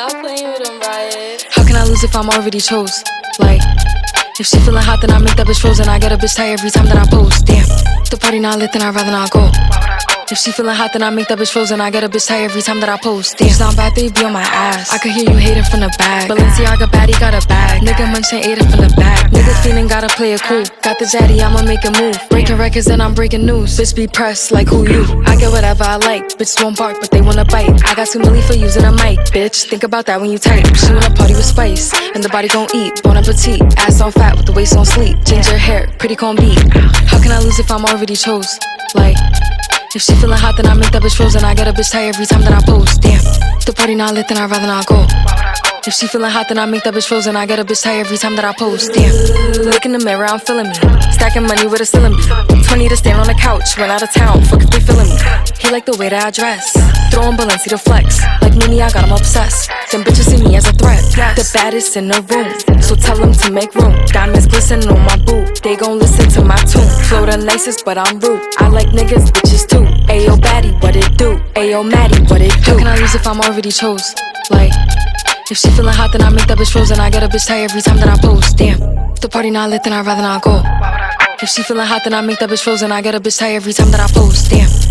Stop playing with him, Riot. How can I lose if I'm already chose? Like, if she feeling hot, then I make that bitch frozen. I get a bitch tired every time that I post. Damn, the party not lit, then I'd rather not go. If she feeling hot, then I make that bitch frozen. I get a bitch tired every time that I post. Damn, it's not bad, they be on my ass. I could hear you hating from the back. Balenciaga baddie got a bag. Nigga munchin' ate it from the back. Nigga feeling gotta play it cool. Got the zaddy, I'ma make a move. Breaking records and I'm breaking news. Bitch be pressed like who you? I get whatever I like. Bitches won't bark, but they wanna bite. I got 2 million for using a mic, bitch. Think about that when you type. She wanna party with spice, and the body gon' eat. Bon appetit, ass on fat with the waist on sleep. Ginger hair, pretty con beat. How can I lose if I'm already chose? Like, if she feeling hot, then I make that bitch frozen. I get a bitch tired every time that I post. Damn, the party not lit, then I'd rather not go. If she feeling hot, then I make that bitch frozen. I get a bitch tired every time that I post. Damn, look in the mirror, I'm feeling me. Stacking money with a ceiling beat. 20 to stand on the couch, went out of town, fuck if they feeling me. He like the way that I dress, throwing Balenci to flex. Like Mimi, I got him obsessed. Them bitches see me as a threat. The baddest in the room, so tell them to make room. Diamonds glisten on my boot, they gon' listen to my tune. Flow the nicest, but I'm rude. I like niggas, bitches too. Ayo baddie, what it do? Ayo Maddie, what it do? How can I lose if I'm already chose? Like, if she feeling hot, then I make that bitch frozen. I get a bitch tired every time that I post. Damn, if the party not lit, then I'd rather not go. If she feeling hot, then I make that bitch frozen. I get a bitch tired every time that I post. Damn.